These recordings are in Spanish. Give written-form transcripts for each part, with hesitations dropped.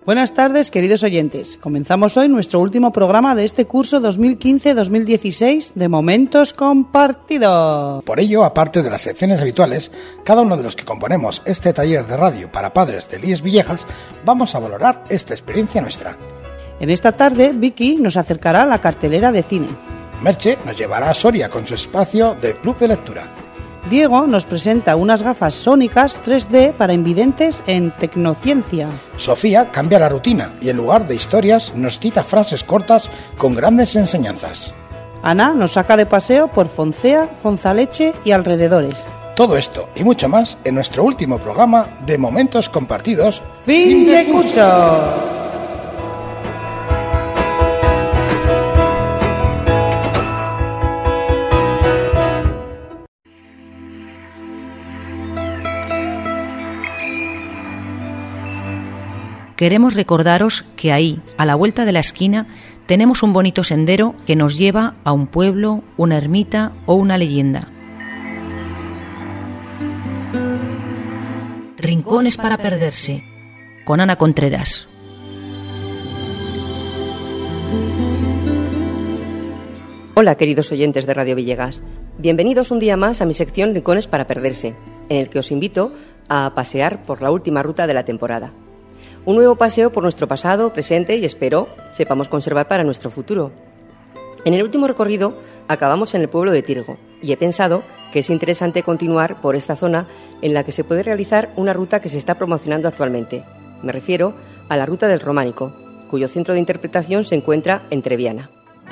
Buenas tardes, queridos oyentes. Comenzamos hoy nuestro último programa de este curso 2015-2016 de Momentos Compartidos. Por ello, aparte de las secciones habituales, cada uno de los que componemos este taller de radio para padres de IES Villegas, vamos a valorar esta experiencia nuestra. En esta tarde, Vicky nos acercará a la cartelera de cine. Merche nos llevará a Soria con su espacio del Club de Lectura. Diego nos presenta unas gafas sónicas 3D para invidentes en Tecnociencia. Sofía cambia la rutina y en lugar de historias nos cita frases cortas con grandes enseñanzas. Ana nos saca de paseo por Foncea, Fonzaleche y alrededores. Todo esto y mucho más en nuestro último programa de Momentos Compartidos. ¡Fin de curso! Queremos recordaros que ahí, a la vuelta de la esquina, tenemos un bonito sendero que nos lleva a un pueblo, una ermita o una leyenda. Rincones para perderse, con Ana Contreras. Hola, queridos oyentes de Radio Villegas. Bienvenidos un día más a mi sección Rincones para perderse, en el que os invito a pasear por la última ruta de la temporada. Un nuevo paseo por nuestro pasado, presente y espero sepamos conservar para nuestro futuro. En el último recorrido acabamos en el pueblo de Tirgo y he pensado que es interesante continuar por esta zona en la que se puede realizar una ruta que se está promocionando actualmente. Me refiero a la Ruta del Románico, cuyo centro de interpretación se encuentra en Treviana.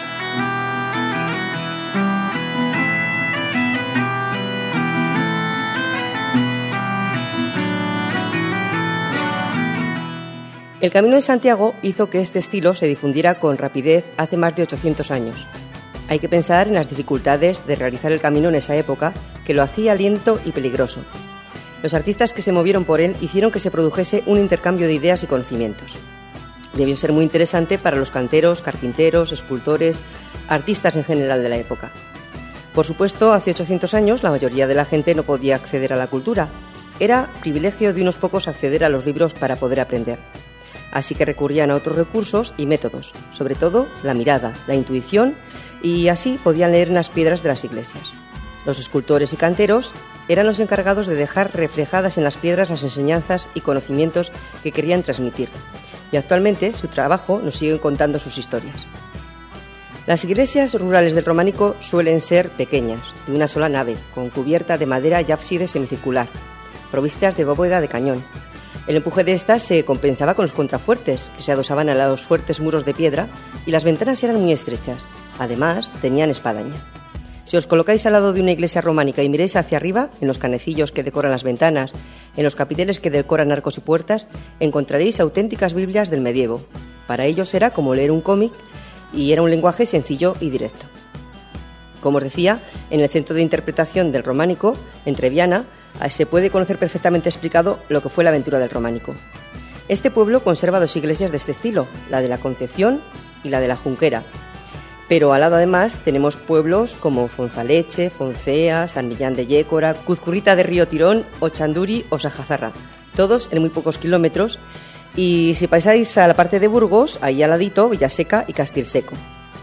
El Camino de Santiago hizo que este estilo se difundiera con rapidez hace más de 800 años. Hay que pensar en las dificultades de realizar el camino en esa época, que lo hacía lento y peligroso. Los artistas que se movieron por él hicieron que se produjese un intercambio de ideas y conocimientos. Debió ser muy interesante para los canteros, carpinteros, escultores, artistas en general de la época. Por supuesto, hace 800 años la mayoría de la gente no podía acceder a la cultura. Era privilegio de unos pocos acceder a los libros para poder aprender. Así que recurrían a otros recursos y métodos, sobre todo la mirada, la intuición, y así podían leer en las piedras de las iglesias. Los escultores y canteros eran los encargados de dejar reflejadas en las piedras las enseñanzas y conocimientos que querían transmitir, y actualmente su trabajo nos sigue contando sus historias. Las iglesias rurales del románico suelen ser pequeñas, de una sola nave, con cubierta de madera y ábside semicircular, provistas de bóveda de cañón. El empuje de estas se compensaba con los contrafuertes, que se adosaban a los fuertes muros de piedra, y las ventanas eran muy estrechas. Además, tenían espadaña. Si os colocáis al lado de una iglesia románica y miráis hacia arriba, en los canecillos que decoran las ventanas, en los capiteles que decoran arcos y puertas, encontraréis auténticas Biblias del medievo. Para ellos era como leer un cómic y era un lenguaje sencillo y directo. Como os decía, en el centro de interpretación del románico, en Treviana, se puede conocer perfectamente explicado lo que fue la aventura del románico. Este pueblo conserva dos iglesias de este estilo, la de la Concepción y la de la Junquera. Pero al lado además tenemos pueblos como Fonzaleche, Foncea, San Millán de Yécora, Cuzcurrita de Río Tirón, Ochanduri o Sajazarra, todos en muy pocos kilómetros. Y si pasáis a la parte de Burgos, ahí al ladito, Villaseca y Castilseco.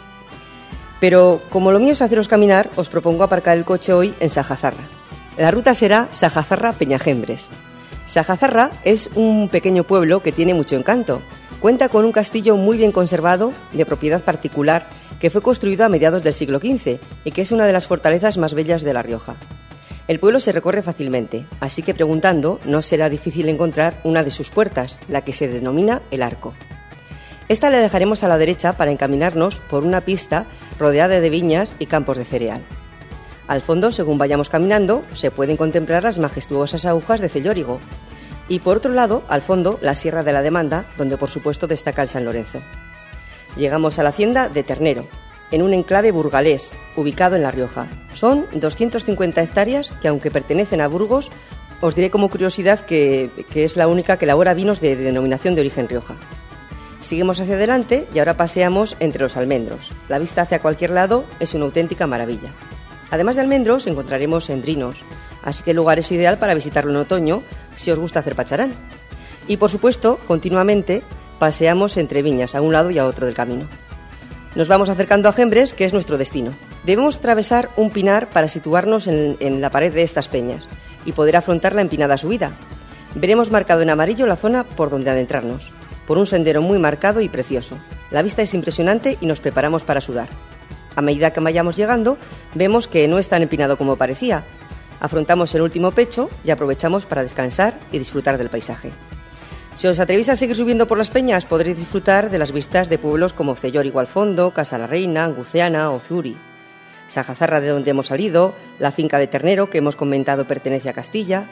Pero como lo mío es haceros caminar, os propongo aparcar el coche hoy en Sajazarra. La ruta será Sajazarra-Peñajembres. Sajazarra es un pequeño pueblo que tiene mucho encanto. Cuenta con un castillo muy bien conservado, de propiedad particular, que fue construido a mediados del siglo XV y que es una de las fortalezas más bellas de La Rioja. El pueblo se recorre fácilmente, así que preguntando no será difícil encontrar una de sus puertas, la que se denomina El Arco. Esta la dejaremos a la derecha para encaminarnos por una pista rodeada de viñas y campos de cereal. Al fondo, según vayamos caminando, se pueden contemplar las majestuosas agujas de Cellórigo. Y por otro lado, al fondo, la Sierra de la Demanda, donde por supuesto destaca el San Lorenzo. Llegamos a la hacienda de Ternero, en un enclave burgalés, ubicado en La Rioja. Son 250 hectáreas que, aunque pertenecen a Burgos, os diré como curiosidad que es la única que elabora vinos de denominación de origen Rioja. Seguimos hacia adelante y ahora paseamos entre los almendros. La vista hacia cualquier lado es una auténtica maravilla. Además de almendros, encontraremos endrinos, así que el lugar es ideal para visitarlo en otoño si os gusta hacer pacharán. Y por supuesto, continuamente paseamos entre viñas, a un lado y a otro del camino. Nos vamos acercando a Gembres, que es nuestro destino. Debemos atravesar un pinar para situarnos en la pared de estas peñas y poder afrontar la empinada subida. Veremos marcado en amarillo la zona por donde adentrarnos, por un sendero muy marcado y precioso. La vista es impresionante y nos preparamos para sudar. A medida que vayamos llegando, vemos que no es tan empinado como parecía. Afrontamos el último pecho y aprovechamos para descansar y disfrutar del paisaje. Si os atrevéis a seguir subiendo por las peñas, podréis disfrutar de las vistas de pueblos como Cellor Igualfondo, Casa la Reina, Anguceana o Zuri. Sajazarra, de donde hemos salido, la finca de Ternero, que hemos comentado pertenece a Castilla.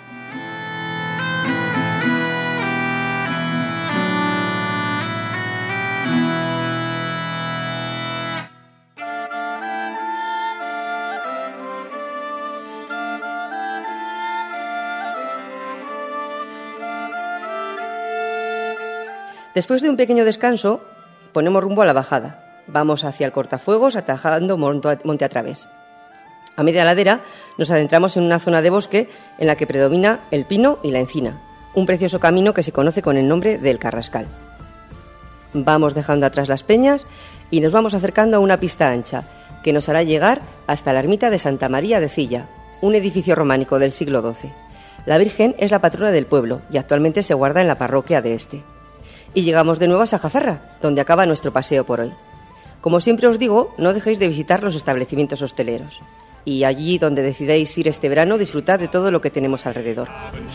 Después de un pequeño descanso, ponemos rumbo a la bajada. Vamos hacia el cortafuegos, atajando monte a través. A media ladera nos adentramos en una zona de bosque en la que predomina el pino y la encina, un precioso camino que se conoce con el nombre del Carrascal. Vamos dejando atrás las peñas y nos vamos acercando a una pista ancha que nos hará llegar hasta la ermita de Santa María de Cilla, un edificio románico del siglo XII. La Virgen es la patrona del pueblo y actualmente se guarda en la parroquia de este. Y llegamos de nuevo a Sajazarra, donde acaba nuestro paseo por hoy. Como siempre os digo, no dejéis de visitar los establecimientos hosteleros. Y allí donde decidáis ir este verano, disfrutad de todo lo que tenemos alrededor.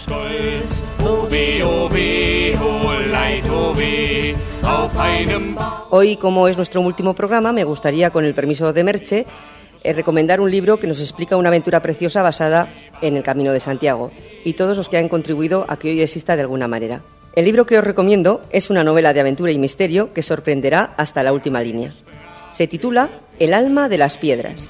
Hoy, como es nuestro último programa, me gustaría, con el permiso de Merche, recomendar un libro que nos explica una aventura preciosa basada en el Camino de Santiago y todos los que han contribuido a que hoy exista de alguna manera. El libro que os recomiendo es una novela de aventura y misterio que sorprenderá hasta la última línea. Se titula El alma de las piedras.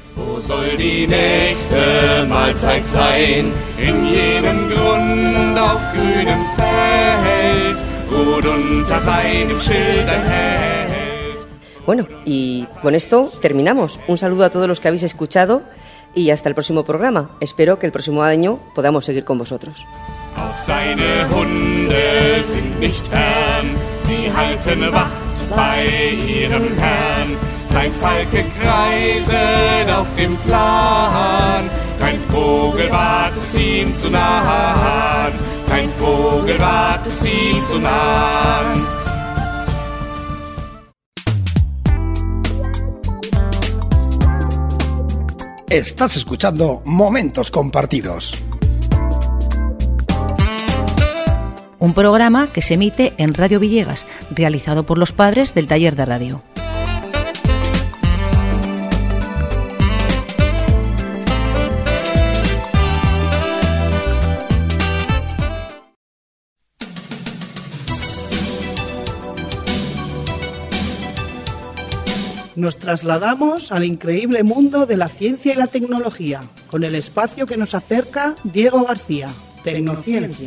Bueno, y con esto terminamos. Un saludo a todos los que habéis escuchado y hasta el próximo programa. Espero que el próximo año podamos seguir con vosotros. Auch seine Hunde sind nicht fern, sie halten Wacht bei ihrem Herrn. Sein Falke kreiset auf dem Plan, kein Vogel wagt es ihm zu nahen, kein Vogel wagt es ihm zu nahen. Estás escuchando Momentos Compartidos. Un programa que se emite en Radio Villegas, realizado por los padres del taller de radio. Nos trasladamos al increíble mundo de la ciencia y la tecnología, con el espacio que nos acerca Diego García, Tecnociencia.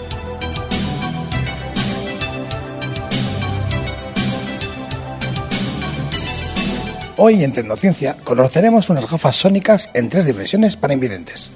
Hoy en Tecnociencia conoceremos unas gafas sónicas en 3 dimensiones para invidentes.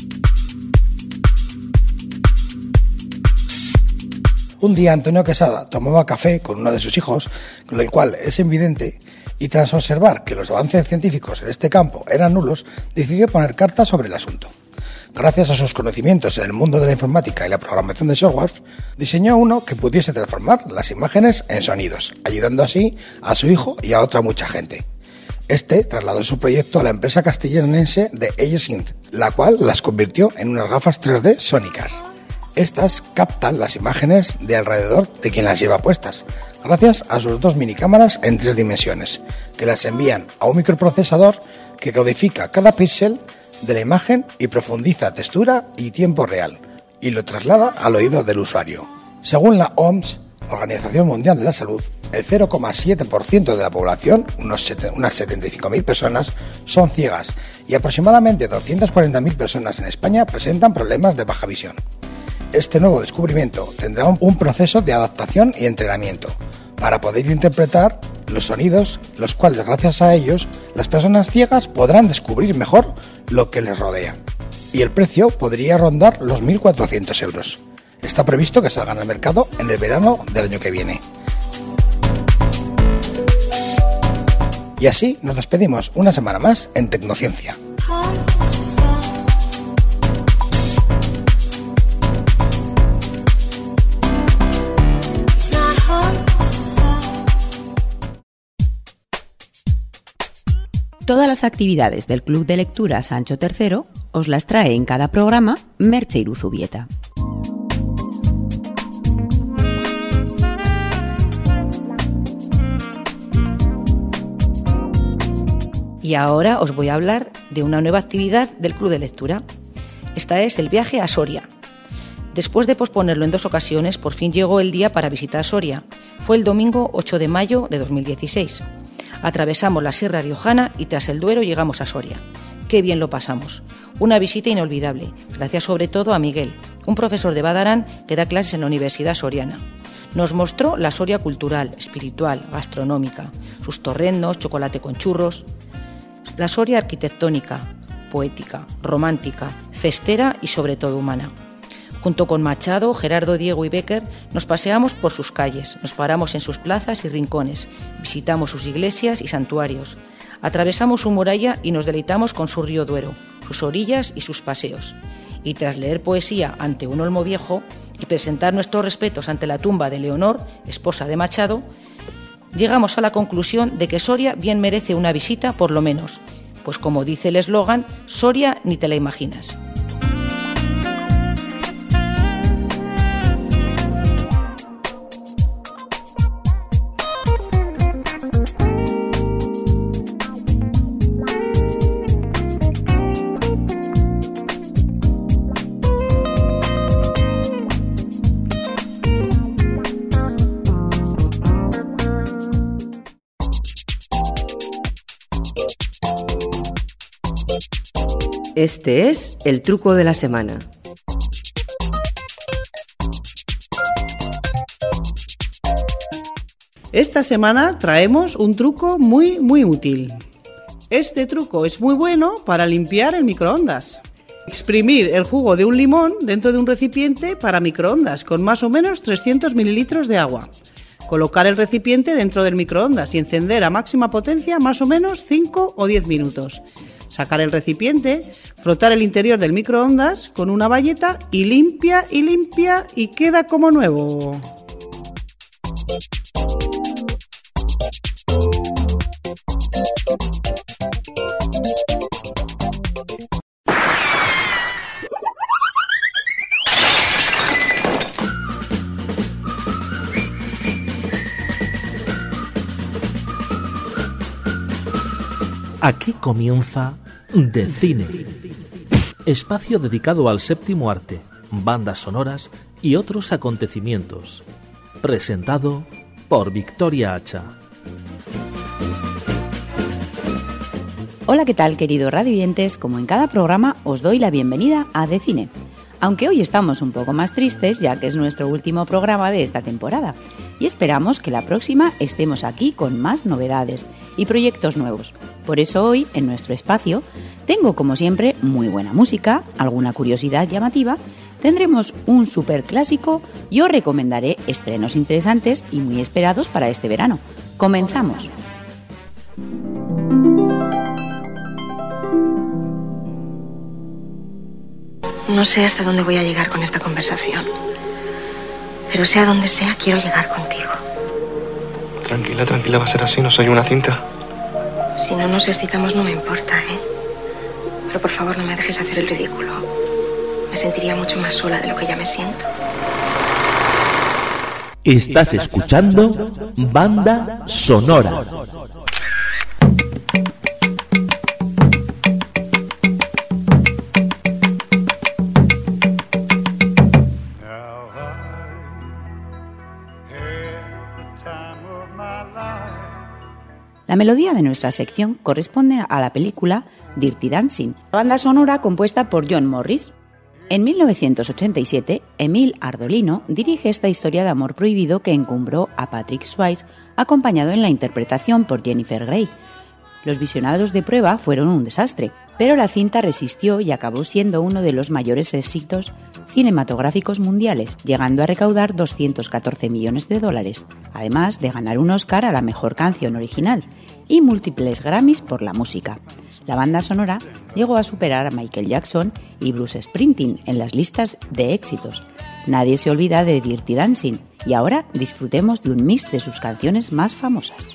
Un día Antonio Quesada tomaba café con uno de sus hijos, con el cual es invidente, y tras observar que los avances científicos en este campo eran nulos, decidió poner cartas sobre el asunto. Gracias a sus conocimientos en el mundo de la informática y la programación de software, diseñó uno que pudiese transformar las imágenes en sonidos, ayudando así a su hijo y a otra mucha gente. Este trasladó su proyecto a la empresa castellonense de Aegis, la cual las convirtió en unas gafas 3D sónicas. Estas captan las imágenes de alrededor de quien las lleva puestas, gracias a sus 2 minicámaras en 3 dimensiones, que las envían a un microprocesador que codifica cada píxel de la imagen y profundiza textura y tiempo real, y lo traslada al oído del usuario. Según la OMS, Organización Mundial de la Salud, el 0,7% de la población, unas 75.000 personas, son ciegas y aproximadamente 240.000 personas en España presentan problemas de baja visión. Este nuevo descubrimiento tendrá un proceso de adaptación y entrenamiento para poder interpretar los sonidos, los cuales gracias a ellos las personas ciegas podrán descubrir mejor lo que les rodea. Y el precio podría rondar los 1.400 euros. Está previsto que salgan al mercado en el verano del año que viene. Y así nos despedimos una semana más en Tecnociencia. Todas las actividades del Club de Lectura Sancho III os las trae en cada programa Merche Iruzubieta. Y ahora os voy a hablar de una nueva actividad del Club de Lectura. Esta es el viaje a Soria. Después de posponerlo en 2 ocasiones, por fin llegó el día para visitar Soria. Fue el domingo 8 de mayo de 2016. Atravesamos la Sierra Riojana y tras el Duero llegamos a Soria. ¡Qué bien lo pasamos! Una visita inolvidable, gracias sobre todo a Miguel, un profesor de Badarán que da clases en la Universidad Soriana. Nos mostró la Soria cultural, espiritual, gastronómica, sus torrendos, chocolate con churros. La Soria arquitectónica, poética, romántica, festera y sobre todo humana. Junto con Machado, Gerardo, Diego y Becker, nos paseamos por sus calles, nos paramos en sus plazas y rincones, visitamos sus iglesias y santuarios, atravesamos su muralla y nos deleitamos con su río Duero, sus orillas y sus paseos. Y tras leer poesía ante un olmo viejo y presentar nuestros respetos ante la tumba de Leonor, esposa de Machado, llegamos a la conclusión de que Soria bien merece una visita por lo menos, pues como dice el eslogan, Soria ni te la imaginas. Este es el truco de la semana. Esta semana traemos un truco muy útil. Este truco es muy bueno para limpiar el microondas. Exprimir el jugo de un limón dentro de un recipiente para microondas con más o menos 300 mililitros de agua. Colocar el recipiente dentro del microondas y encender a máxima potencia más o menos 5 o 10 minutos. Sacar el recipiente, frotar el interior del microondas con una bayeta y limpia y queda como nuevo. Aquí comienza De Cine, espacio dedicado al séptimo arte, bandas sonoras y otros acontecimientos. Presentado por Victoria Hacha. Hola, ¿qué tal, queridos radioyentes? Como en cada programa, os doy la bienvenida a De Cine. Aunque hoy estamos un poco más tristes, ya que es nuestro último programa de esta temporada. Y esperamos que la próxima estemos aquí con más novedades y proyectos nuevos. Por eso hoy, en nuestro espacio, tengo como siempre muy buena música, alguna curiosidad llamativa, tendremos un super clásico y os recomendaré estrenos interesantes y muy esperados para este verano. ¡Comenzamos! No sé hasta dónde voy a llegar con esta conversación, pero sea donde sea, quiero llegar contigo. Tranquila, va a ser así, no soy una cinta. Si no nos excitamos no me importa, ¿eh? Pero por favor no me dejes hacer el ridículo. Me sentiría mucho más sola de lo que ya me siento. Estás escuchando Banda Sonora. La melodía de nuestra sección corresponde a la película Dirty Dancing, banda sonora compuesta por John Morris. En 1987, Emil Ardolino dirige esta historia de amor prohibido que encumbró a Patrick Swayze, acompañado en la interpretación por Jennifer Grey. Los visionados de prueba fueron un desastre, pero la cinta resistió y acabó siendo uno de los mayores éxitos cinematográficos mundiales, llegando a recaudar $214 millones, además de ganar un Oscar a la mejor canción original y múltiples Grammys por la música. La banda sonora llegó a superar a Michael Jackson y Bruce Springsteen en las listas de éxitos. Nadie se olvida de Dirty Dancing y ahora disfrutemos de un mix de sus canciones más famosas.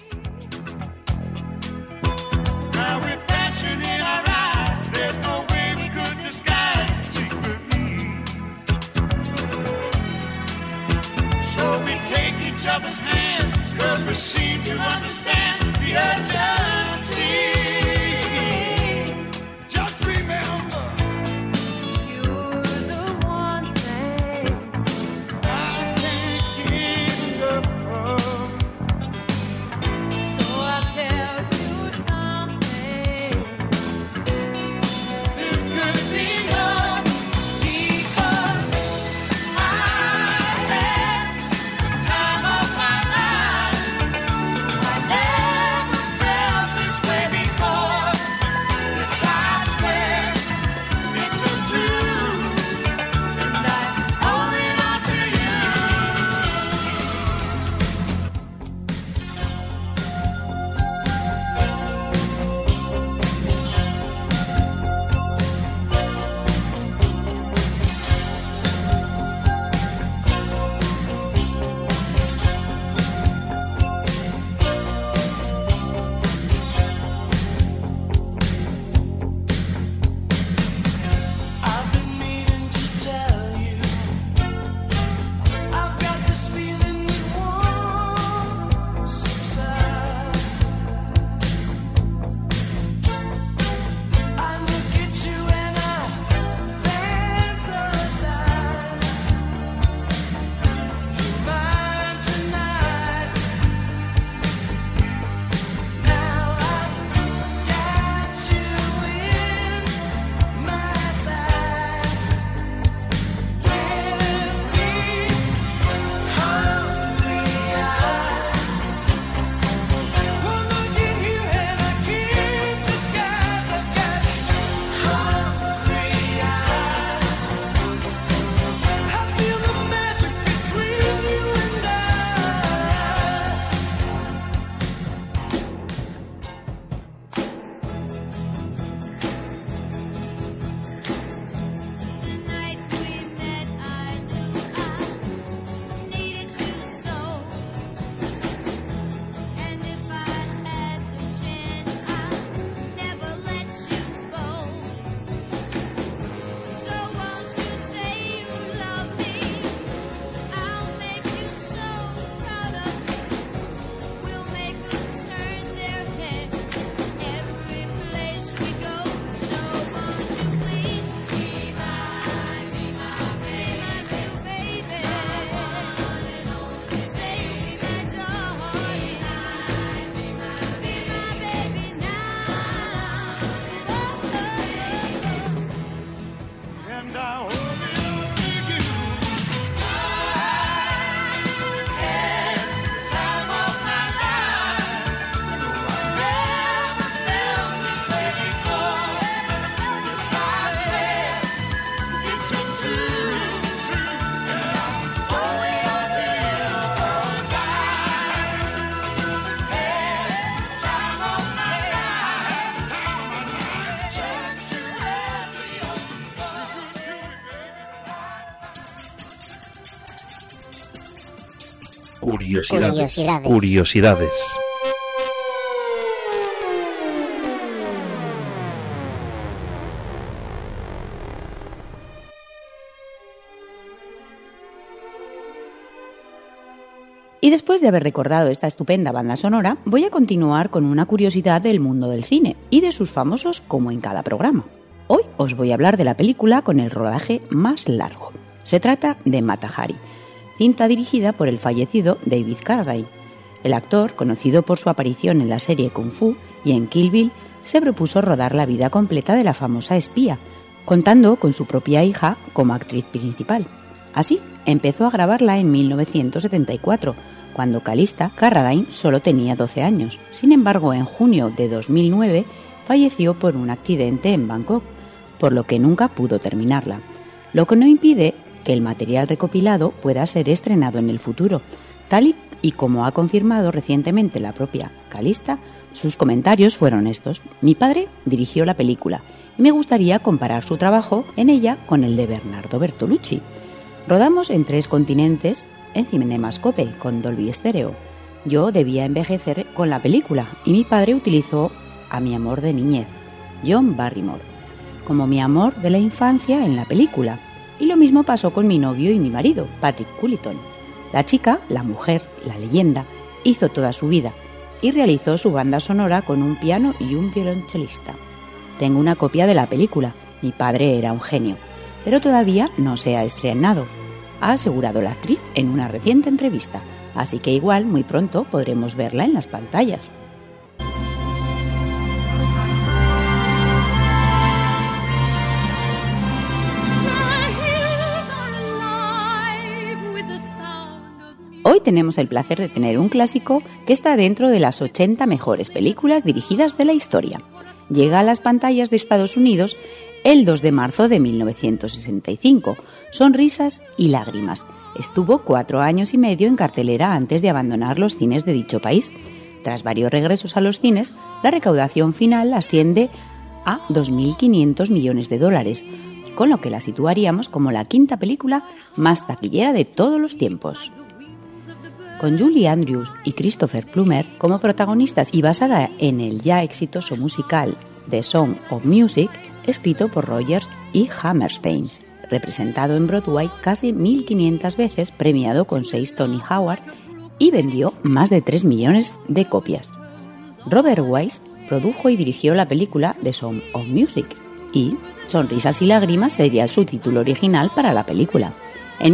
Curiosidades. Y después de haber recordado esta estupenda banda sonora, voy a continuar con una curiosidad del mundo del cine y de sus famosos como en cada programa. Hoy os voy a hablar de la película con el rodaje más largo. Se trata de Mata Hari, cinta dirigida por el fallecido David Carradine. El actor, conocido por su aparición en la serie Kung Fu y en Kill Bill, se propuso rodar la vida completa de la famosa espía, contando con su propia hija como actriz principal. Así, empezó a grabarla en 1974, cuando Calista Carradine solo tenía 12 años. Sin embargo, en junio de 2009 falleció por un accidente en Bangkok, por lo que nunca pudo terminarla. lo que no impide que el material recopilado pueda ser estrenado en el futuro, tal y como ha confirmado recientemente la propia Calista. Sus comentarios fueron estos: mi padre dirigió la película y me gustaría comparar su trabajo en ella con el de Bernardo Bertolucci. Rodamos en 3 continentes en Cinemascope con Dolby Stereo. Yo debía envejecer con la película y mi padre utilizó a mi amor de niñez, John Barrymore, como mi amor de la infancia en la película. Y lo mismo pasó con mi novio y mi marido, Patrick Culliton. La chica, la mujer, la leyenda, hizo toda su vida y realizó su banda sonora con un piano y un violonchelista. Tengo una copia de la película. Mi padre era un genio, pero todavía no se ha estrenado, ha asegurado la actriz en una reciente entrevista, así que igual muy pronto podremos verla en las pantallas. Hoy tenemos el placer de tener un clásico que está dentro de las 80 mejores películas dirigidas de la historia. Llega a las pantallas de Estados Unidos el 2 de marzo de 1965. Sonrisas y lágrimas. Estuvo 4 años y medio en cartelera antes de abandonar los cines de dicho país. Tras varios regresos a los cines, la recaudación final asciende a $2.500 millones, con lo que la situaríamos como la 5ª película más taquillera de todos los tiempos. Con Julie Andrews y Christopher Plummer como protagonistas y basada en el ya exitoso musical The Sound of Music, escrito por Rodgers y Hammerstein, representado en Broadway casi 1.500 veces, premiado con 6 Tony Award y vendió más de 3 millones de copias. Robert Wise produjo y dirigió la película The Sound of Music y Sonrisas y lágrimas sería su título original para la película. En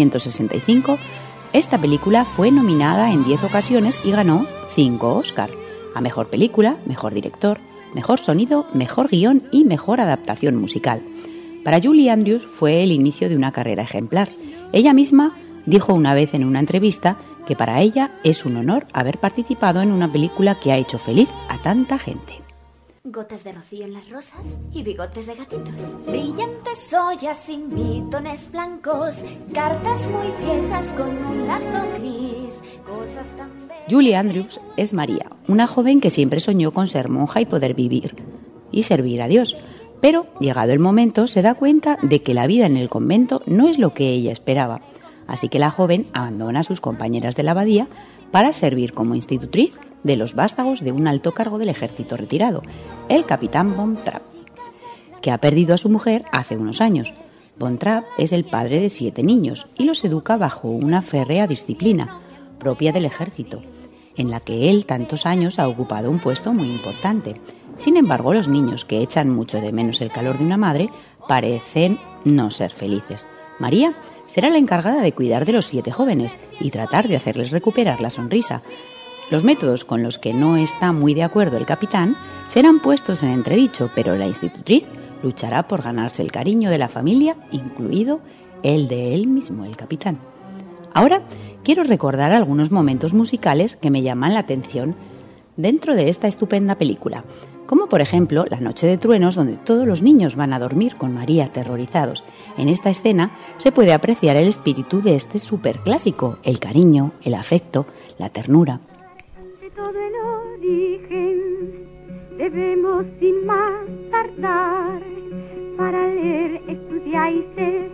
1965, esta película fue nominada en 10 ocasiones y ganó 5 Oscar, a Mejor Película, Mejor Director, Mejor Sonido, Mejor Guión y Mejor Adaptación Musical. Para Julie Andrews fue el inicio de una carrera ejemplar. Ella misma dijo una vez en una entrevista que para ella es un honor haber participado en una película que ha hecho feliz a tanta gente. Gotas de rocío en las rosas y bigotes de gatitos. Brillantes ollas sin bitones blancos, cartas muy viejas con un lazo gris, cosas tan bellas. Julie Andrews es María, una joven que siempre soñó con ser monja y poder vivir y servir a Dios. Pero, llegado el momento, se da cuenta de que la vida en el convento no es lo que ella esperaba. Así que la joven abandona a sus compañeras de la abadía para servir como institutriz de los vástagos de un alto cargo del ejército retirado, el capitán Von Trapp, que ha perdido a su mujer hace unos años. Von Trapp es el padre de 7 niños y los educa bajo una férrea disciplina propia del ejército, en la que él tantos años ha ocupado un puesto muy importante. Sin embargo, los niños, que echan mucho de menos el calor de una madre, parecen no ser felices. María será la encargada de cuidar de los 7 jóvenes y tratar de hacerles recuperar la sonrisa. Los métodos con los que no está muy de acuerdo el capitán serán puestos en entredicho, pero la institutriz luchará por ganarse el cariño de la familia, incluido el de él mismo, el capitán. Ahora quiero recordar algunos momentos musicales que me llaman la atención dentro de esta estupenda película, como por ejemplo La Noche de Truenos, donde todos los niños van a dormir con María aterrorizados. En esta escena se puede apreciar el espíritu de este superclásico, el cariño, el afecto, la ternura. Todo el origen debemos sin más tardar para leer, estudiar y ser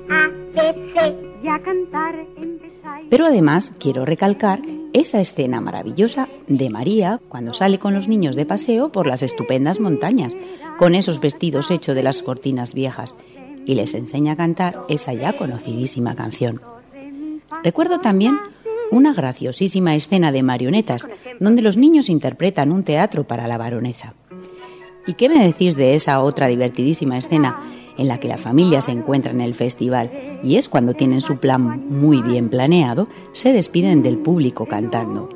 y a cantar empezar. Pero además quiero recalcar esa escena maravillosa de María cuando sale con los niños de paseo por las estupendas montañas, con esos vestidos hechos de las cortinas viejas, y les enseña a cantar esa ya conocidísima canción. Recuerdo también una graciosísima escena de marionetas, donde los niños interpretan un teatro para la baronesa. ¿Y qué me decís de esa otra divertidísima escena en la que la familia se encuentra en el festival y es cuando tienen su plan muy bien planeado, se despiden del público cantando?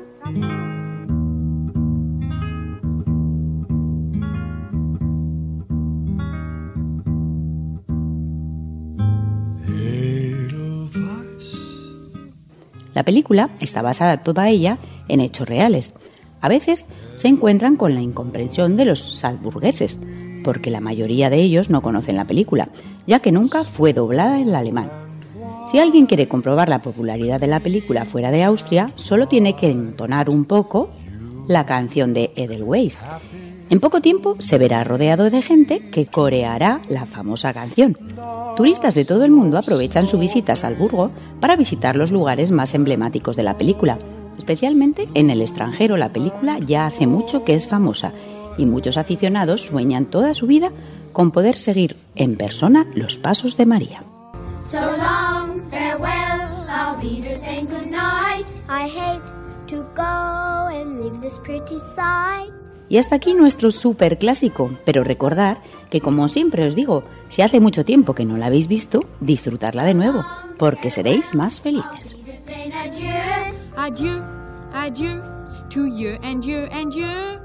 La película está basada toda ella en hechos reales. A veces se encuentran con la incomprensión de los salzburgueses, porque la mayoría de ellos no conocen la película, ya que nunca fue doblada en alemán. Si alguien quiere comprobar la popularidad de la película fuera de Austria, solo tiene que entonar un poco la canción de Edelweiss. En poco tiempo se verá rodeado de gente que coreará la famosa canción. Turistas de todo el mundo aprovechan su visita a Salzburgo para visitar los lugares más emblemáticos de la película. Especialmente en el extranjero, la película ya hace mucho que es famosa y muchos aficionados sueñan toda su vida con poder seguir en persona los pasos de María. So long, farewell, I'll be there saying good night. I hate to go and leave this pretty sight. Y hasta aquí nuestro súper clásico, pero recordad que, como siempre os digo, si hace mucho tiempo que no la habéis visto, disfrutarla de nuevo, porque seréis más felices. Adieu, adieu, to you and you and you.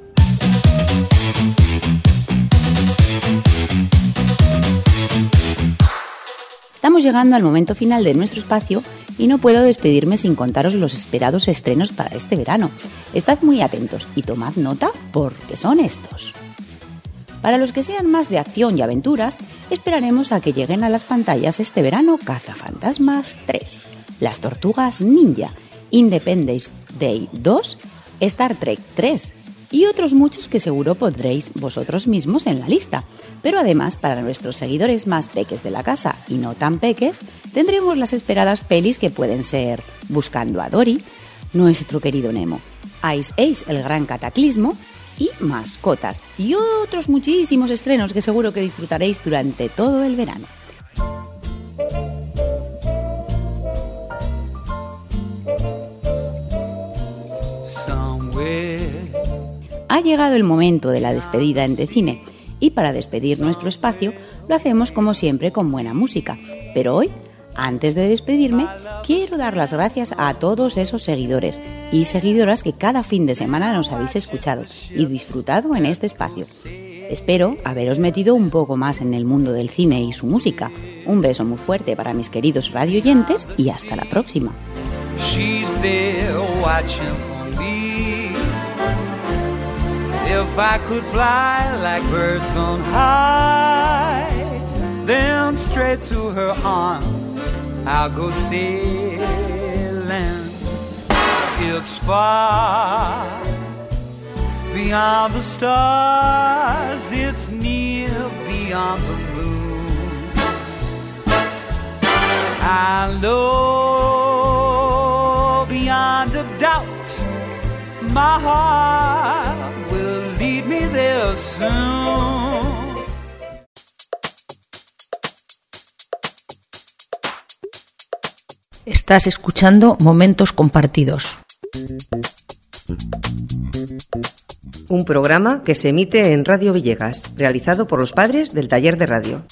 Estamos llegando al momento final de nuestro espacio y no puedo despedirme sin contaros los esperados estrenos para este verano. Estad muy atentos y tomad nota porque son estos. Para los que sean más de acción y aventuras, esperaremos a que lleguen a las pantallas este verano Cazafantasmas 3, Las Tortugas Ninja, Independence Day 2, Star Trek 3 y otros muchos que seguro pondréis vosotros mismos en la lista. Pero además, para nuestros seguidores más peques de la casa y no tan peques, tendremos las esperadas pelis que pueden ser Buscando a Dory, Nuestro querido Nemo, Ice Age, el gran cataclismo y Mascotas, y otros muchísimos estrenos que seguro que disfrutaréis durante todo el verano. Ha llegado el momento de la despedida en Decine y para despedir nuestro espacio lo hacemos como siempre con buena música. Pero hoy, antes de despedirme, quiero dar las gracias a todos esos seguidores y seguidoras que cada fin de semana nos habéis escuchado y disfrutado en este espacio. Espero haberos metido un poco más en el mundo del cine y su música. Un beso muy fuerte para mis queridos radioyentes y hasta la próxima. If I could fly like birds on high, then straight to her arms I'll go sailing. It's far beyond the stars, it's near beyond the moon. I know beyond a doubt my heart will lead me there soon. Estás escuchando Momentos Compartidos. Un programa que se emite en Radio Villegas, realizado por los padres del taller de radio.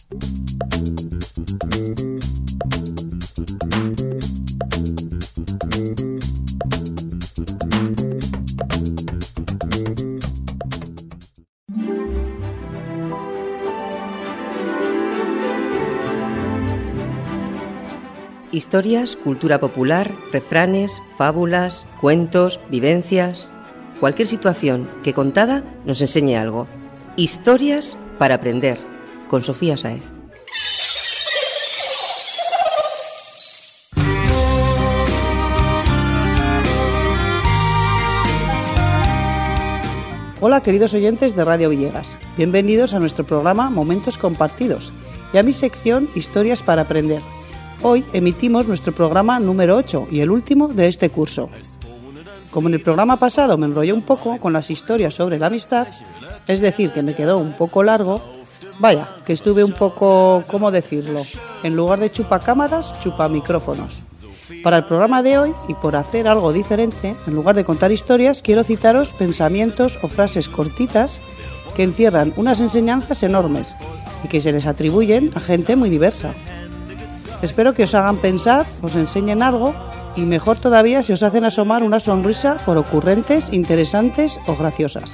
Historias, cultura popular, refranes, fábulas, cuentos, vivencias... Cualquier situación que contada nos enseñe algo. Historias para aprender, con Sofía Sáez. Hola queridos oyentes de Radio Villegas, bienvenidos a nuestro programa Momentos Compartidos y a mi sección Historias para aprender. Hoy emitimos nuestro programa número 8 y el último de este curso. Como en el programa pasado me enrollé un poco con las historias sobre la amistad, es decir, que me quedó un poco largo, vaya, que estuve un poco, ¿cómo decirlo? En lugar de chupacámaras, chupamicrófonos. Para el programa de hoy, y por hacer algo diferente, en lugar de contar historias, quiero citaros pensamientos o frases cortitas que encierran unas enseñanzas enormes y que se les atribuyen a gente muy diversa. Espero que os hagan pensar, os enseñen algo y mejor todavía si os hacen asomar una sonrisa por ocurrentes, interesantes o graciosas.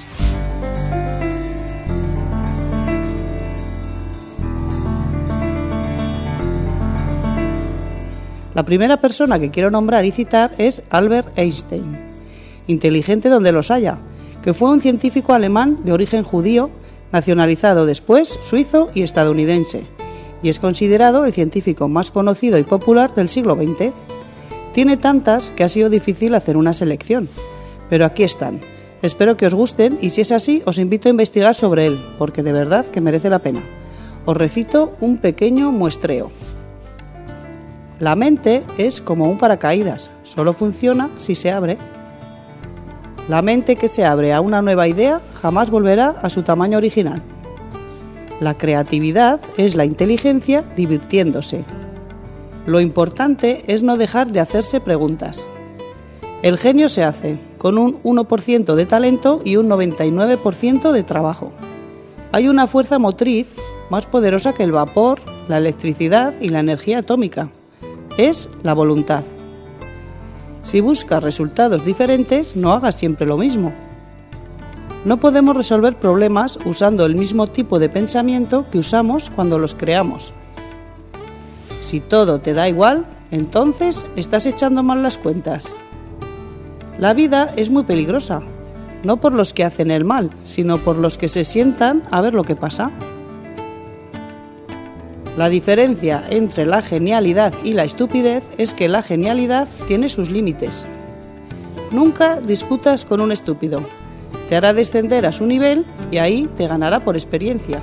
La primera persona que quiero nombrar y citar es Albert Einstein, inteligente donde los haya, que fue un científico alemán de origen judío, nacionalizado después suizo y estadounidense, y es considerado el científico más conocido y popular del siglo XX. Tiene tantas que ha sido difícil hacer una selección, pero aquí están. Espero que os gusten y si es así os invito a investigar sobre él, porque de verdad que merece la pena. Os recito un pequeño muestreo. La mente es como un paracaídas, solo funciona si se abre. La mente que se abre a una nueva idea jamás volverá a su tamaño original. La creatividad es la inteligencia divirtiéndose. Lo importante es no dejar de hacerse preguntas. El genio se hace con un 1% de talento y un 99% de trabajo. Hay una fuerza motriz más poderosa que el vapor, la electricidad y la energía atómica. Es la voluntad. Si buscas resultados diferentes, no hagas siempre lo mismo. No podemos resolver problemas usando el mismo tipo de pensamiento que usamos cuando los creamos. Si todo te da igual, entonces estás echando mal las cuentas. La vida es muy peligrosa, no por los que hacen el mal, sino por los que se sientan a ver lo que pasa. La diferencia entre la genialidad y la estupidez es que la genialidad tiene sus límites. Nunca discutas con un estúpido. Te hará descender a su nivel y ahí te ganará por experiencia.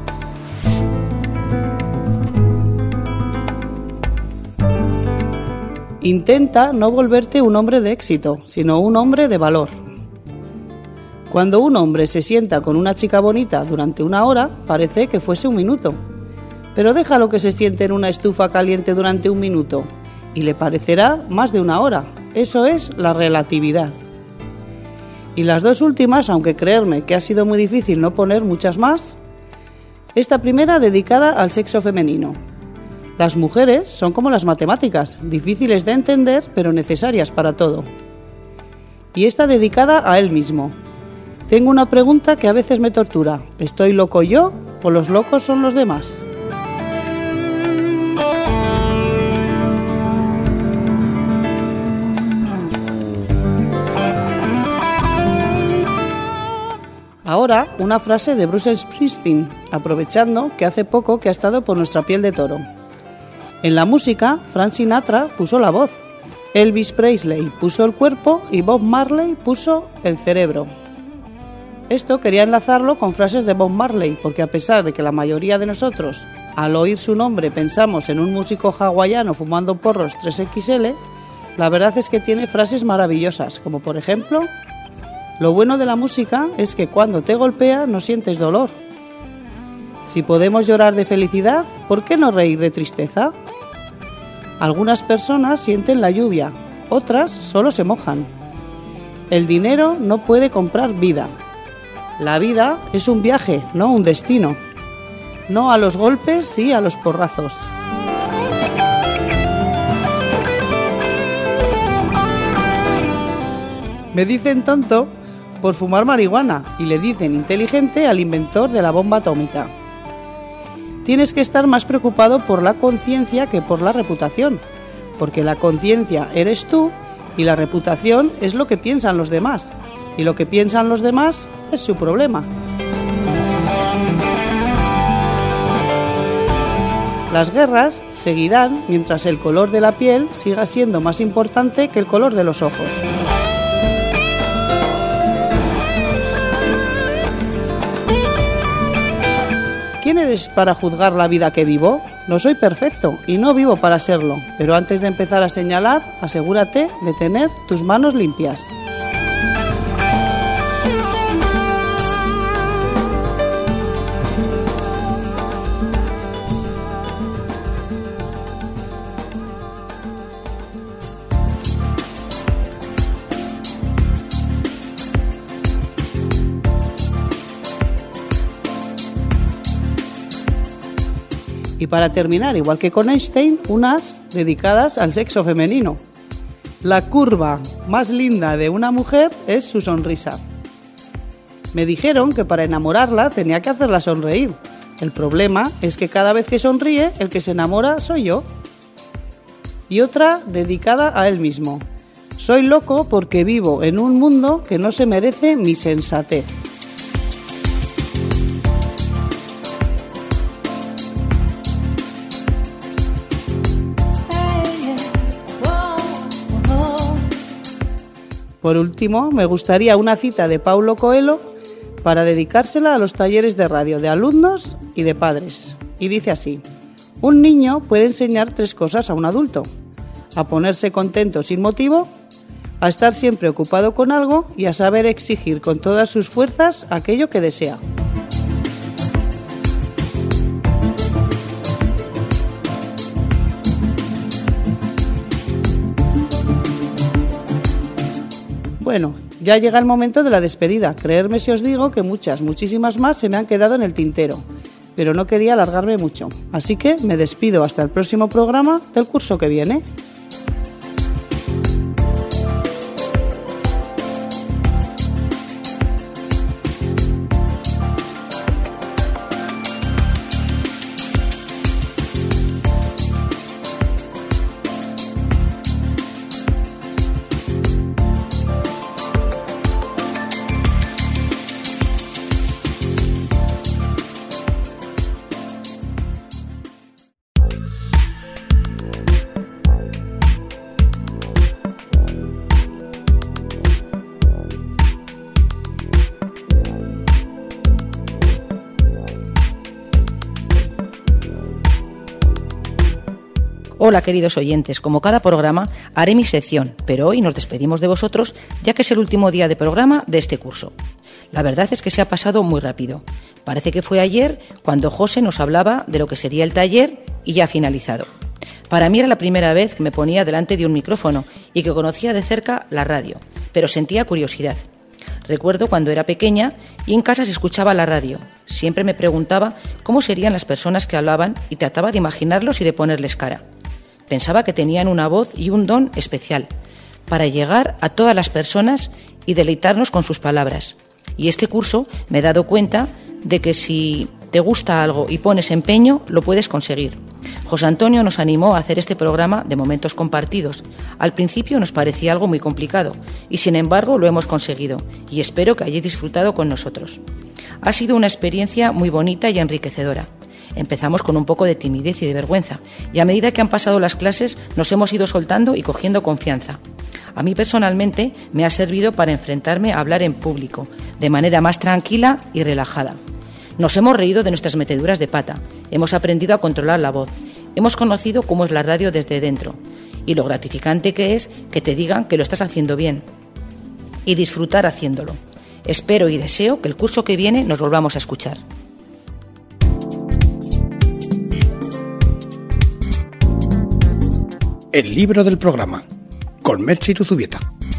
Intenta no volverte un hombre de éxito, sino un hombre de valor. Cuando un hombre se sienta con una chica bonita durante 1 hora, parece que fuese 1 minuto. Pero déjalo que se siente en una estufa caliente durante 1 minuto y le parecerá más de 1 hora. Eso es la relatividad. Y las dos últimas, aunque creerme que ha sido muy difícil no poner muchas más, esta primera dedicada al sexo femenino. Las mujeres son como las matemáticas, difíciles de entender pero necesarias para todo. Y esta dedicada a él mismo. Tengo una pregunta que a veces me tortura. ¿Estoy loco yo o los locos son los demás? Ahora, una frase de Bruce Springsteen, aprovechando que hace poco que ha estado por nuestra piel de toro. En la música, Frank Sinatra puso la voz, Elvis Presley puso el cuerpo y Bob Marley puso el cerebro. Esto quería enlazarlo con frases de Bob Marley, porque a pesar de que la mayoría de nosotros, al oír su nombre, pensamos en un músico hawaiano fumando porros 3XL, la verdad es que tiene frases maravillosas, como por ejemplo: lo bueno de la música es que cuando te golpea no sientes dolor. Si podemos llorar de felicidad, ¿por qué no reír de tristeza? Algunas personas sienten la lluvia, otras solo se mojan. El dinero no puede comprar vida. La vida es un viaje, no un destino. No a los golpes, sí a los porrazos. Me dicen tonto por fumar marihuana y le dicen inteligente al inventor de la bomba atómica. Tienes que estar más preocupado por la conciencia que por la reputación, porque la conciencia eres tú y la reputación es lo que piensan los demás, y lo que piensan los demás es su problema. Las guerras seguirán mientras el color de la piel siga siendo más importante que el color de los ojos. ¿Quién eres para juzgar la vida que vivo? No soy perfecto y no vivo para serlo, pero antes de empezar a señalar, asegúrate de tener tus manos limpias. Y para terminar, igual que con Einstein, unas dedicadas al sexo femenino. La curva más linda de una mujer es su sonrisa. Me dijeron que para enamorarla tenía que hacerla sonreír. El problema es que cada vez que sonríe, el que se enamora soy yo. Y otra dedicada a él mismo. Soy loco porque vivo en un mundo que no se merece mi sensatez. Por último, me gustaría una cita de Paulo Coelho para dedicársela a los talleres de radio de alumnos y de padres. Y dice así: un niño puede enseñar 3 cosas a un adulto: a ponerse contento sin motivo, a estar siempre ocupado con algo y a saber exigir con todas sus fuerzas aquello que desea. Bueno, ya llega el momento de la despedida. Creedme si os digo que muchísimas más se me han quedado en el tintero, pero no quería alargarme mucho. Así que me despido hasta el próximo programa del curso que viene. Hola queridos oyentes, como cada programa haré mi sección, pero hoy nos despedimos de vosotros ya que es el último día de programa de este curso. La verdad es que se ha pasado muy rápido. Parece que fue ayer cuando José nos hablaba de lo que sería el taller y ya ha finalizado. Para mí era la primera vez que me ponía delante de un micrófono y que conocía de cerca la radio, pero sentía curiosidad. Recuerdo cuando era pequeña y en casa se escuchaba la radio. Siempre me preguntaba cómo serían las personas que hablaban y trataba de imaginarlos y de ponerles cara. Pensaba que tenían una voz y un don especial para llegar a todas las personas y deleitarnos con sus palabras. Y este curso me he dado cuenta de que si te gusta algo y pones empeño, lo puedes conseguir. José Antonio nos animó a hacer este programa de momentos compartidos. Al principio nos parecía algo muy complicado y sin embargo lo hemos conseguido y espero que hayáis disfrutado con nosotros. Ha sido una experiencia muy bonita y enriquecedora. Empezamos con un poco de timidez y de vergüenza y a medida que han pasado las clases nos hemos ido soltando y cogiendo confianza. A mí personalmente me ha servido para enfrentarme a hablar en público de manera más tranquila y relajada. Nos hemos reído de nuestras meteduras de pata, hemos aprendido a controlar la voz, hemos conocido cómo es la radio desde dentro y lo gratificante que es que te digan que lo estás haciendo bien y disfrutar haciéndolo. Espero y deseo que el curso que viene nos volvamos a escuchar. El libro del programa, con Merche Zubieta.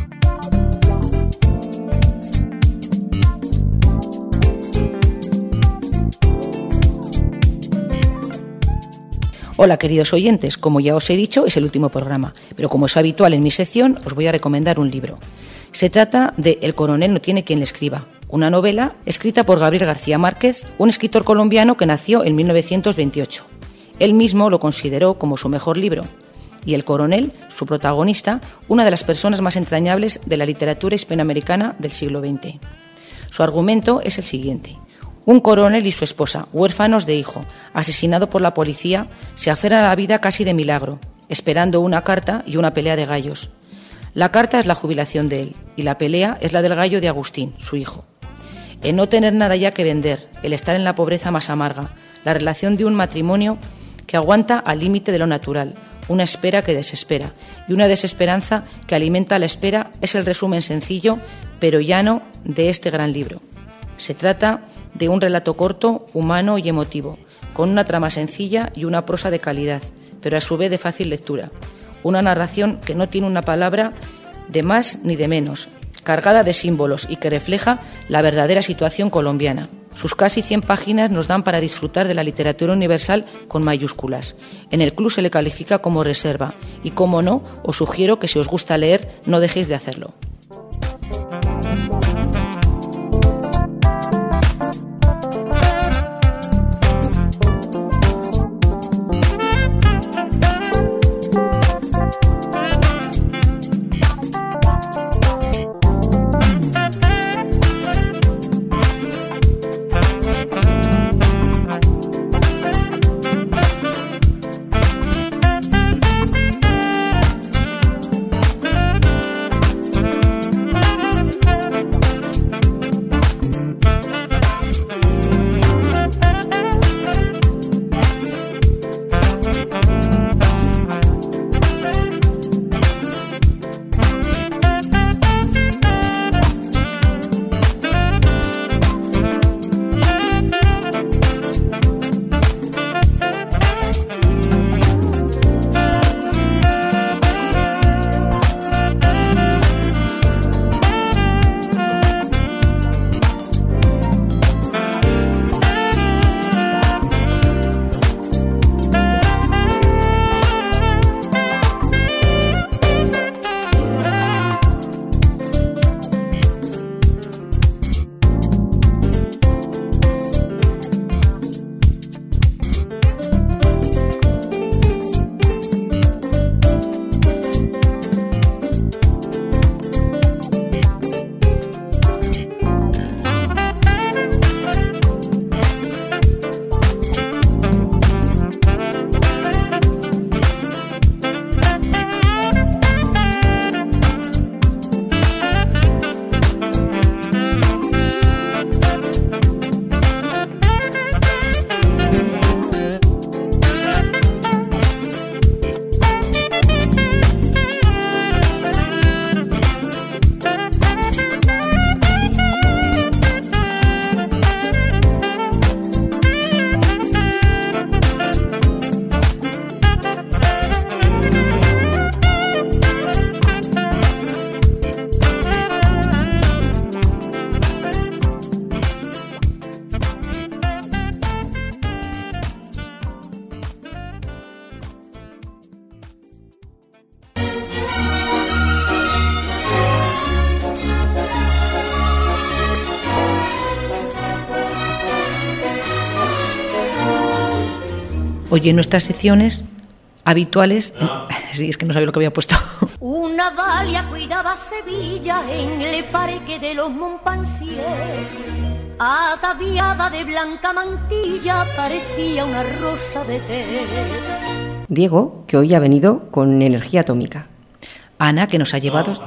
Hola queridos oyentes, como ya os he dicho es el último programa, pero como es habitual en mi sección os voy a recomendar un libro. Se trata de El coronel no tiene quien le escriba, una novela escrita por Gabriel García Márquez, un escritor colombiano que nació en 1928. Él mismo lo consideró como su mejor libro. Y el coronel, su protagonista, una de las personas más entrañables de la literatura hispanoamericana del siglo XX. Su argumento es el siguiente. Un coronel y su esposa, huérfanos de hijo, asesinado por la policía, se aferran a la vida casi de milagro, esperando una carta y una pelea de gallos. La carta es la jubilación de él y la pelea es la del gallo de Agustín, su hijo. El no tener nada ya que vender, el estar en la pobreza más amarga, la relación de un matrimonio que aguanta al límite de lo natural, una espera que desespera y una desesperanza que alimenta la espera es el resumen sencillo pero llano de este gran libro. Se trata de un relato corto, humano y emotivo, con una trama sencilla y una prosa de calidad, pero a su vez de fácil lectura. Una narración que no tiene una palabra de más ni de menos, cargada de símbolos y que refleja la verdadera situación colombiana. Sus casi 100 páginas nos dan para disfrutar de la literatura universal con mayúsculas. En el club se le califica como reserva y, como no, os sugiero que si os gusta leer, no dejéis de hacerlo. Oye, nuestras secciones habituales... Sí, es que no sabía lo que había puesto. Una dalia cuidaba Sevilla en el parque de los Montpensier. Ataviada de blanca mantilla, parecía una rosa de té. Diego, que hoy ha venido con energía atómica. Ana, que nos ha llevado... No,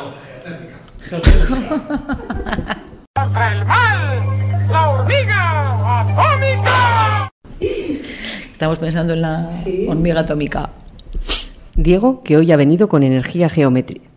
¡el mal! ¡La hormiga atómica! Estamos pensando en la hormiga atómica. Diego, que hoy ha venido con energía geométrica.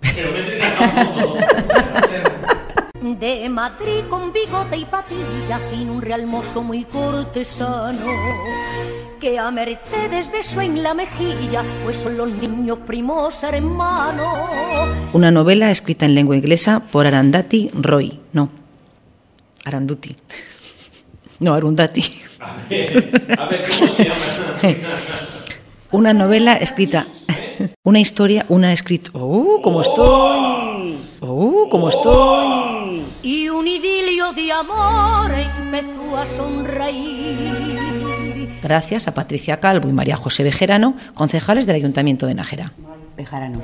De Madrid con bigote y patilla, en un real mozo muy cortesano, que a Mercedes besó en la mejilla, pues son los niños primos hermanos. Una novela escrita en lengua inglesa por Arundhati Roy. No, Arundhati. No, Arundhati. A ver, ¿cómo se llama? Una novela escrita... Una historia, una escrita... ¡Oh, cómo estoy! ¡Oh, cómo estoy! Y un idilio de amor empezó a sonreír. Gracias a Patricia Calvo y María José Bejarano, concejales del Ayuntamiento de Nájera. Bejarano.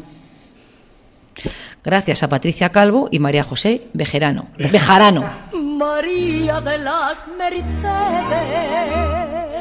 Gracias a Patricia Calvo y María José Bejarano. Bejarano. María de las Mercedes.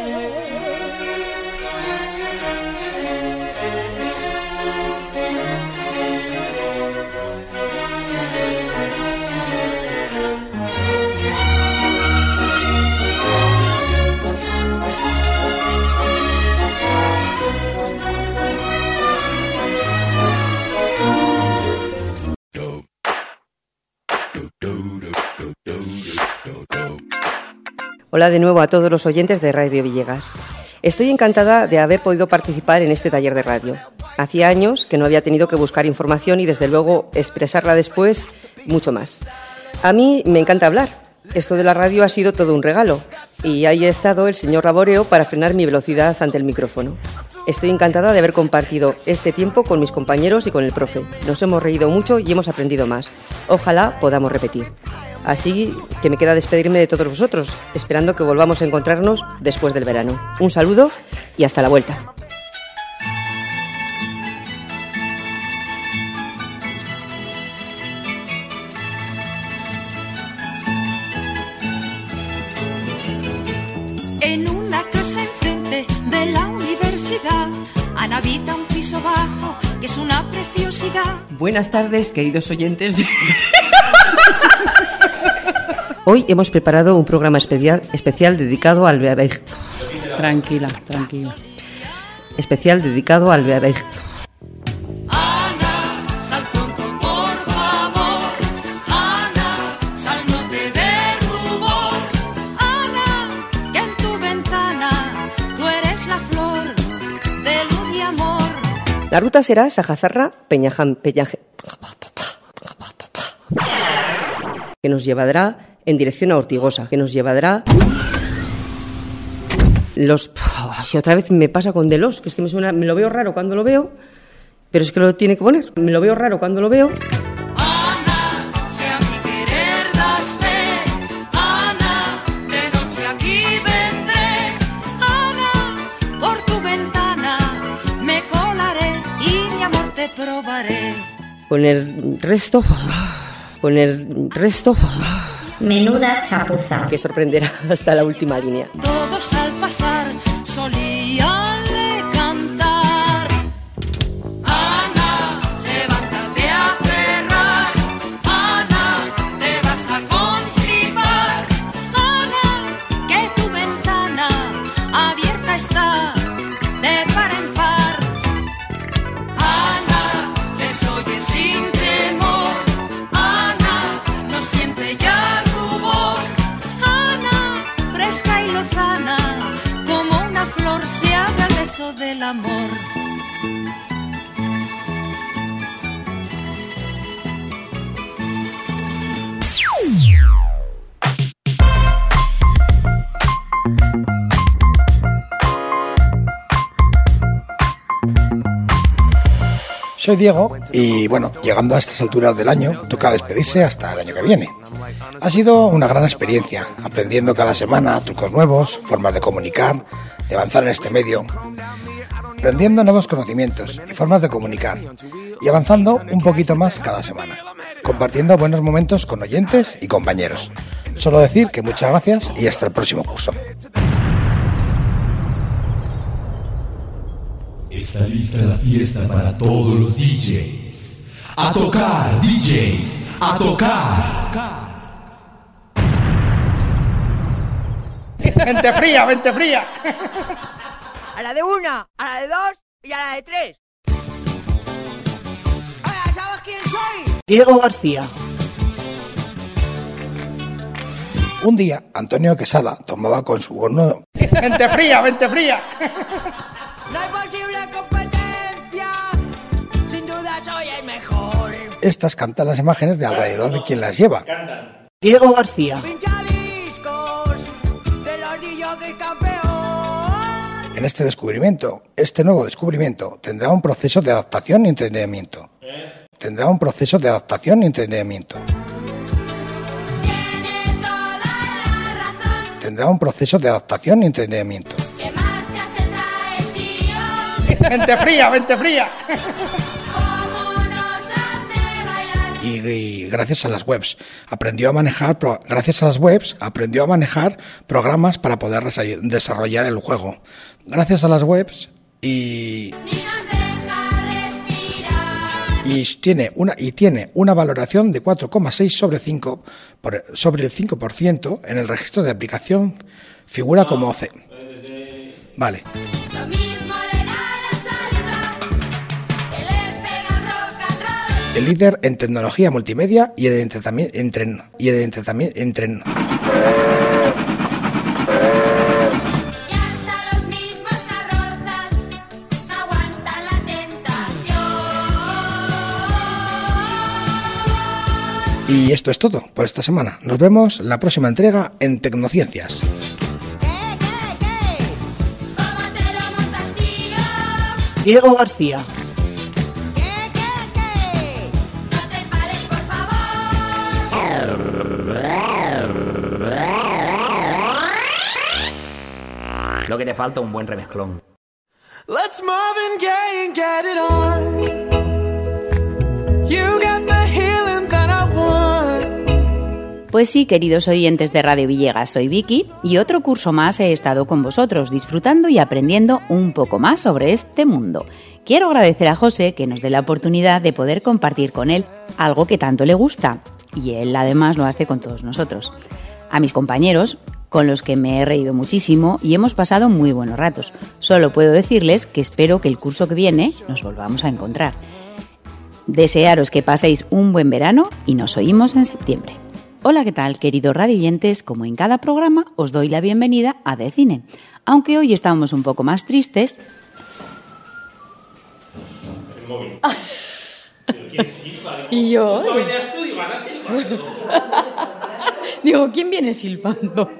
Hola de nuevo a todos los oyentes de Radio Villegas. Estoy encantada de haber podido participar en este taller de radio. Hacía años que no había tenido que buscar información y desde luego expresarla después mucho más. A mí me encanta hablar. Esto de la radio ha sido todo un regalo y ahí ha estado el señor Laboreo para frenar mi velocidad ante el micrófono. Estoy encantada de haber compartido este tiempo con mis compañeros y con el profe. Nos hemos reído mucho y hemos aprendido más. Ojalá podamos repetir. Así que me queda despedirme de todos vosotros, esperando que volvamos a encontrarnos después del verano. Un saludo y hasta la vuelta. En una casa enfrente de la universidad, Ana habita un piso bajo, que es una preciosidad. Buenas tardes, queridos oyentes. Hoy hemos preparado un programa especial dedicado al bebé. Tranquila, tranquila. Especial dedicado al bebé. Ana, sal pronto, por favor. Ana, sal, no te dé rubor. Ana, que en tu ventana tú eres la flor de luz y amor. La ruta será Sajazarra, Peñaje, que nos llevará en dirección a Ortigosa, que nos llevará los... Y otra vez me pasa con Delos, que es que me suena, me lo veo raro cuando lo veo, pero es que lo tiene que poner. Me lo veo raro cuando lo veo. Ana, sea mi querer das fe. Ana, de noche aquí vendré. Ana, por tu ventana me colaré y mi amor te probaré. Con el resto... Menuda chapuza. Que sorprenderá hasta la última línea. Todos al pasar solían cantar. Ana, levántate a cerrar. Ana, te vas a constipar. Ana, que tu ventana abierta está de par en par. Ana, les oye sin temor. Ana, no siente ya fresca y lozana, como una flor se abre al beso del amor. Soy Diego y bueno, llegando a estas alturas del año, toca despedirse hasta el año que viene. Ha sido una gran experiencia, aprendiendo cada semana trucos nuevos, formas de comunicar, de avanzar en este medio, aprendiendo nuevos conocimientos y formas de comunicar, y avanzando un poquito más cada semana, compartiendo buenos momentos con oyentes y compañeros. Solo decir que muchas gracias y hasta el próximo curso. Está lista la fiesta para todos los DJs. ¡A tocar, DJs! ¡A tocar! ¡Vente fría, vente fría! A la de una, a la de dos y a la de tres. Hola, ¿sabes quién soy? Diego García. Un día, Antonio Quesada tomaba con su horno... ¡Vente fría, vente fría! No hay posible competencia, sin duda soy el mejor. Estas cantan las imágenes de alrededor de quien las lleva. Diego García. Pinchadiscos de los DJs campeón. En este nuevo descubrimiento, tendrá un proceso de adaptación y entrenamiento. Tendrá un proceso de adaptación y entrenamiento. Tendrá un proceso de adaptación y entrenamiento. ¡Vente fría, vente fría! Y gracias a las webs aprendió a manejar programas para poder desarrollar el juego. Gracias a las webs y tiene una valoración de 4,6 sobre 5 sobre el 5% en el registro de aplicación, figura como C. Vale. El líder en tecnología multimedia y en entretenimiento. Y esto es todo por esta semana. Nos vemos la próxima entrega en Tecnociencias. Diego García. Lo que te falta un buen remezclón. Let's Marvin Gaye and get it on. You got the healing that I want. Pues sí, queridos oyentes de Radio Villegas, soy Vicky y otro curso más he estado con vosotros disfrutando y aprendiendo un poco más sobre este mundo. Quiero agradecer a José que nos dé la oportunidad de poder compartir con él algo que tanto le gusta y él además lo hace con todos nosotros. A mis compañeros, con los que me he reído muchísimo y hemos pasado muy buenos ratos. Solo puedo decirles que espero que el curso que viene nos volvamos a encontrar. Desearos que paséis un buen verano y nos oímos en septiembre. Hola, ¿qué tal, queridos radioyentes? Como en cada programa, os doy la bienvenida a De Cine. Aunque hoy estamos un poco más tristes... El móvil. ¿Quién silba? Y yo... ¿No bailas tú? Digo, Ana silba. Digo, ¿quién viene silbando?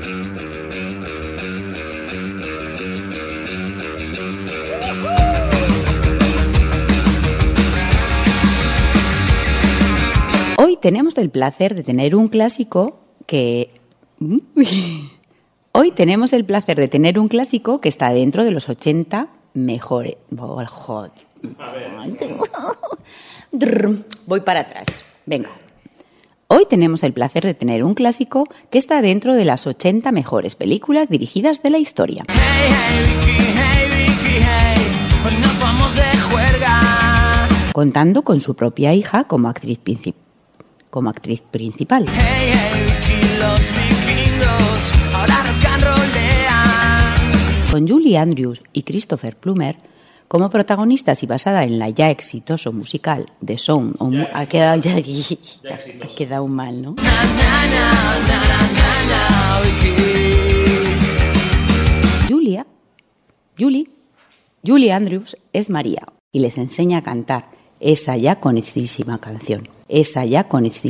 Hoy tenemos el placer de tener un clásico que... Hoy tenemos el placer de tener un clásico que está dentro de los 80 mejores... Voy para atrás. Venga. Hoy tenemos el placer de tener un clásico que está dentro de las 80 mejores películas dirigidas de la historia. Hey, Vicky, hey, hoy nos vamos de juerga. Contando con su propia hija como actriz principal. Hey, Vicky, los vikingos ahora rock and rollean. Con Julie Andrews y Christopher Plummer como protagonistas y basada en la ya exitoso musical The Sound of Music. Ha quedado mal, ¿no? Julie Andrews es María y les enseña a cantar esa ya conocidísima canción. Es hijo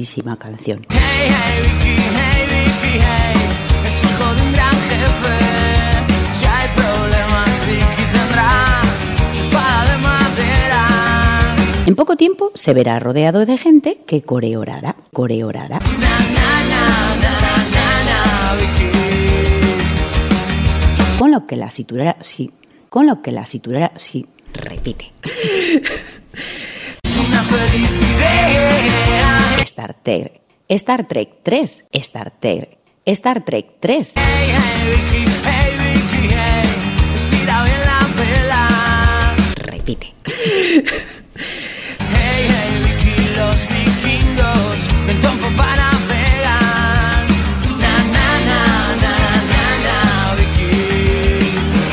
de un gran jefe. Si hay problemas, Vicky tendrá su espada de madera. poco tiempo se verá rodeado de gente que coreorará. Con lo que la situará, repite. Una feliz idea. Star Trek 3. Hey Vicky, hey, estira bien la vela. Repite. Hey Vicky, los vikingos ven tiempo para navegar. Na, Vicky.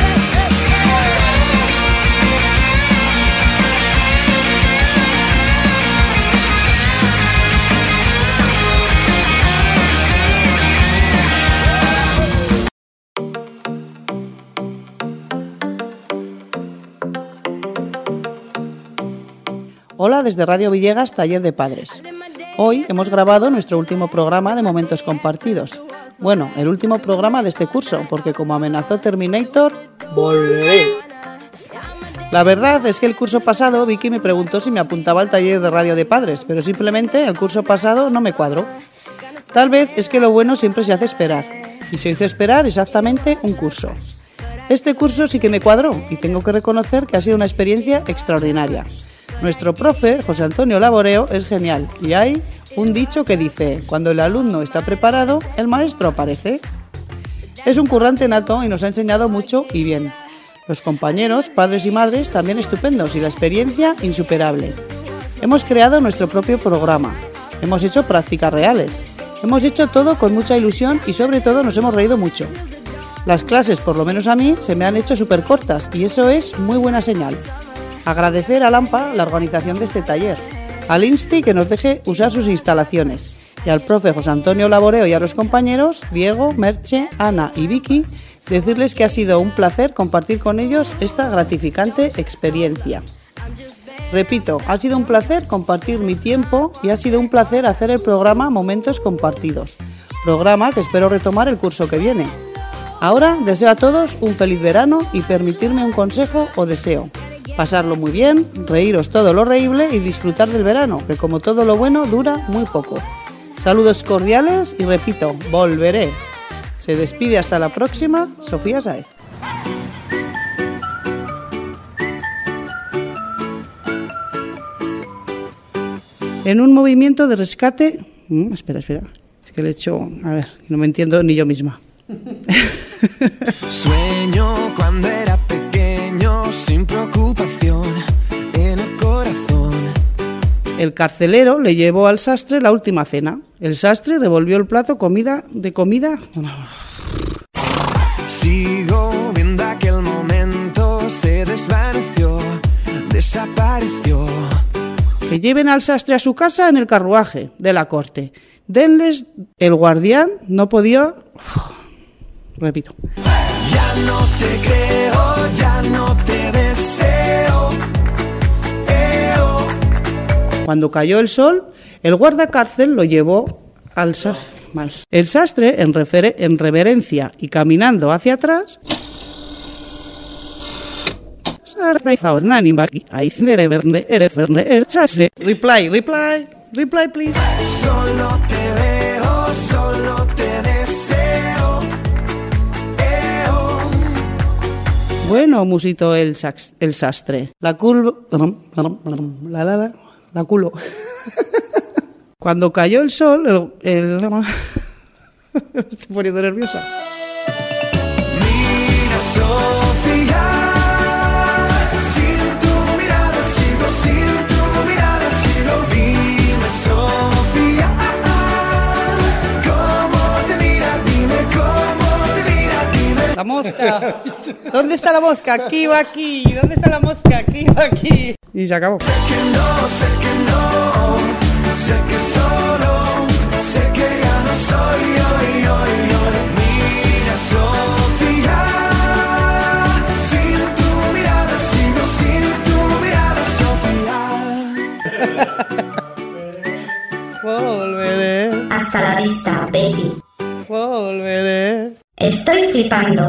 Hola desde Radio Villegas, Taller de Padres. Hoy hemos grabado nuestro último programa de Momentos Compartidos. Bueno, el último programa de este curso, porque como amenazó Terminator, volveré. La verdad es que el curso pasado Vicky me preguntó si me apuntaba al taller de radio de padres, pero simplemente el curso pasado no me cuadró. Tal vez es que lo bueno siempre se hace esperar, y se hizo esperar exactamente un curso. Este curso sí que me cuadró, y tengo que reconocer que ha sido una experiencia extraordinaria. Nuestro profe, José Antonio Laboreo, es genial, y hay un dicho que dice: cuando el alumno está preparado, el maestro aparece. Es un currante nato y nos ha enseñado mucho y bien. Los compañeros, padres y madres, también estupendos, y la experiencia insuperable. Hemos creado nuestro propio programa, hemos hecho prácticas reales, hemos hecho todo con mucha ilusión y sobre todo nos hemos reído mucho. Las clases, por lo menos a mí, se me han hecho súper cortas y eso es muy buena señal. Agradecer a Lampa la organización de este taller, al Insti que nos deje usar sus instalaciones y al profe José Antonio Laboreo y a los compañeros Diego, Merche, Ana y Vicky, decirles que ha sido un placer compartir con ellos esta gratificante experiencia. Repito, ha sido un placer compartir mi tiempo y ha sido un placer hacer el programa Momentos Compartidos, programa que espero retomar el curso que viene. Ahora deseo a todos un feliz verano y permitirme un consejo o deseo. Pasarlo muy bien, reíros todo lo reíble y disfrutar del verano, que como todo lo bueno dura muy poco. Saludos cordiales y repito, volveré. Se despide hasta la próxima, Sofía Sáez. En un movimiento de rescate... Espera, es que le he hecho... A ver, no me entiendo ni yo misma. Sueño cuando era pequeño, sin preocupación en el corazón. El carcelero le llevó al sastre la última cena. El sastre revolvió el plato de comida. Sigo viendo aquel momento, se desvaneció, desapareció. Que lleven al sastre a su casa en el carruaje de la corte. Denles, el guardián no podía... Repito. Ya no te creo, ya no te deseo. Cuando cayó el sol, el guardacárcel lo llevó al sastre. Mal. El sastre, en reverencia y caminando hacia atrás... Reply, please. Solo te veo, solo te deseo. Bueno, musitó el sastre. La culo. Cuando cayó el sol, me estoy poniendo nerviosa. Mira, Sofía, sin tu mirada sigo, sin tu mirada sigo. Dime, Sofía, ¿cómo te mira? Dime cómo te mira, dime. La mosca. ¿Dónde está la mosca? Aquí o aquí. ¿Dónde está la mosca? Aquí o aquí. Y se acabó. Sé que no, sé que solo, sé que ya no soy hoy. Mira, Sofía, sin tu mirada sigo, sin tu mirada, Sofía. Volveré. Hasta la vista, baby. Volveré. Estoy flipando.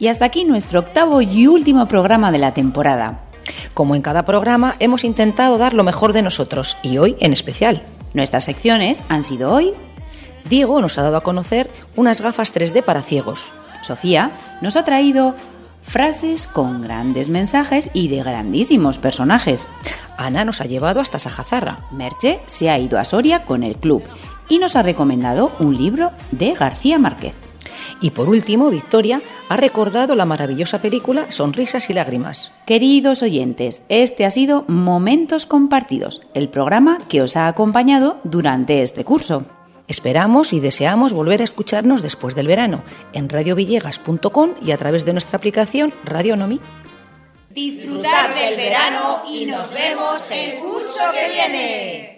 Y hasta aquí nuestro octavo y último programa de la temporada. Como en cada programa, hemos intentado dar lo mejor de nosotros, y hoy en especial. Nuestras secciones han sido hoy: Diego nos ha dado a conocer unas gafas 3D para ciegos. Sofía nos ha traído frases con grandes mensajes y de grandísimos personajes. Ana nos ha llevado hasta Sajazarra. Merche se ha ido a Soria con el club y nos ha recomendado un libro de García Márquez. Y por último, Victoria ha recordado la maravillosa película Sonrisas y Lágrimas. Queridos oyentes, este ha sido Momentos Compartidos, el programa que os ha acompañado durante este curso. Esperamos y deseamos volver a escucharnos después del verano en radiovillegas.com y a través de nuestra aplicación Radio Nomi. Disfrutad del verano y nos vemos el curso que viene.